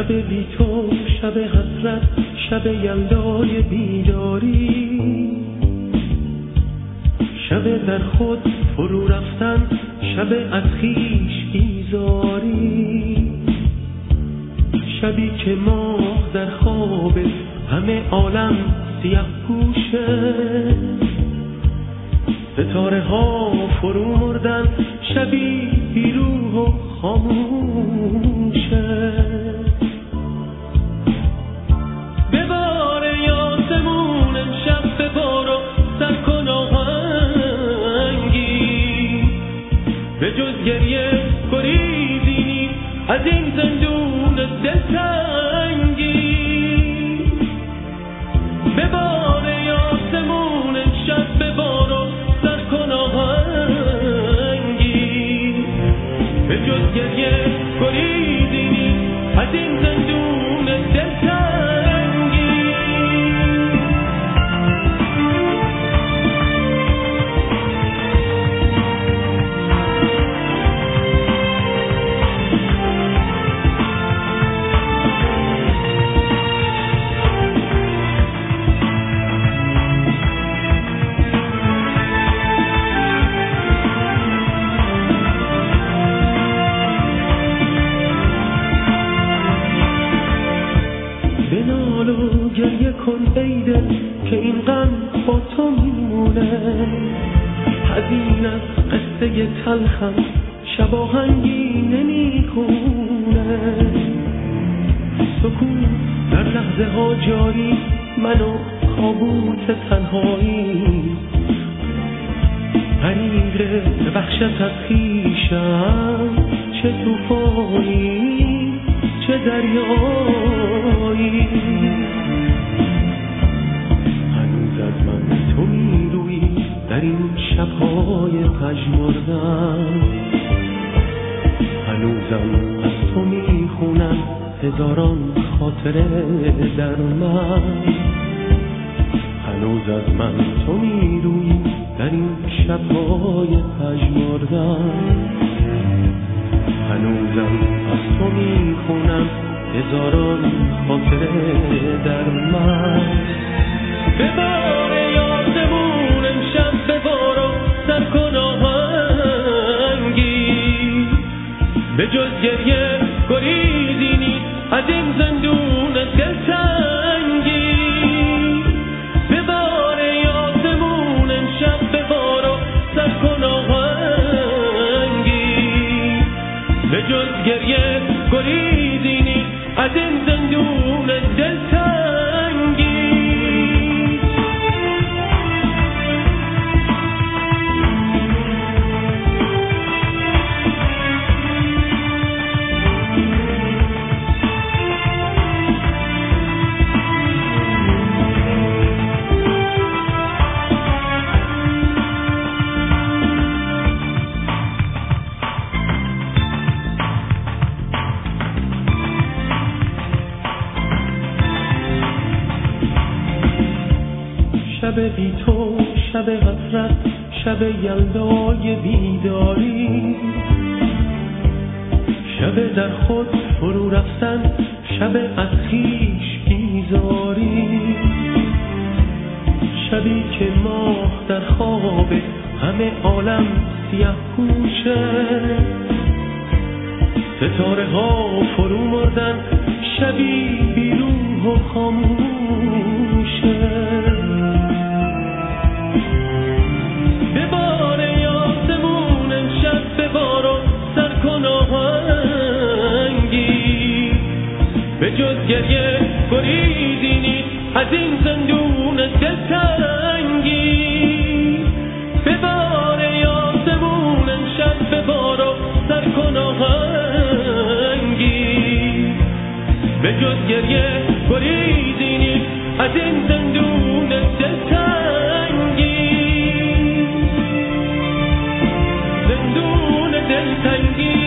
شب بی تو، شب حسرت، شب یلدای بیداری، شب در خود فرو رفتن، شب از خویش بیزاری، شبی که ماه در خواب همه عالم سیه پوشه، ستاره ها فرو مردن، شبی بی روح و خاموشه. ببار یاسمون امشب ببار و سر کن آهنگی، به جز گریه گریزی از این زندون دلتنگی. ببار یاسمون امشب ببار و سر کن آهنگی، به جز گریه گریزی از این زندون دلتنگی. بنال و گریه کن ای دل که این غم با تو میمونه، حزین از قصه تلخم شب آهنگی نمیخونه. سکون در لحظه ها جاری، من و کابوس تنهایی، غریق وحشت از خویشم، چه طوفانی چه دریایی. هنوز از من تو میرویی در این شبهای پژمردم، هنوزم از تو میخونم هزاران خاطره در من. هنوز از من تو میرویی در این شبهای پژمردم، هنوزم از تو میخونم هزاران خاطره در من. ببار یاسمون امشب ببار و سر کن آهنگی، به جز گریه گریزی نیست از این زندون دلتنگی. ببار یاسمون امشب ببار و سر کن آهنگی، به جز گریه گریزی نیست از این زندون دلتنگی. شب بی تو، شب حسرت، شب یلدای بیداری، شب در خود فرو رفتن، شب از خویش بیزاری، شبی که ماه در خواب همه عالم سیه پوشه، ستاره ها فرو مردن، شبی بی روح و خاموشه. ببار یاسمون امشب ببار و سر کن آهنگی، به جز گریه گریزی نیست از این زندون دلتنگی. ببار یاسمون امشب ببار و سر کن آهنگی، به جز گریه گریزی نیست از این زندون دلتنگی. زندون دلتنگی.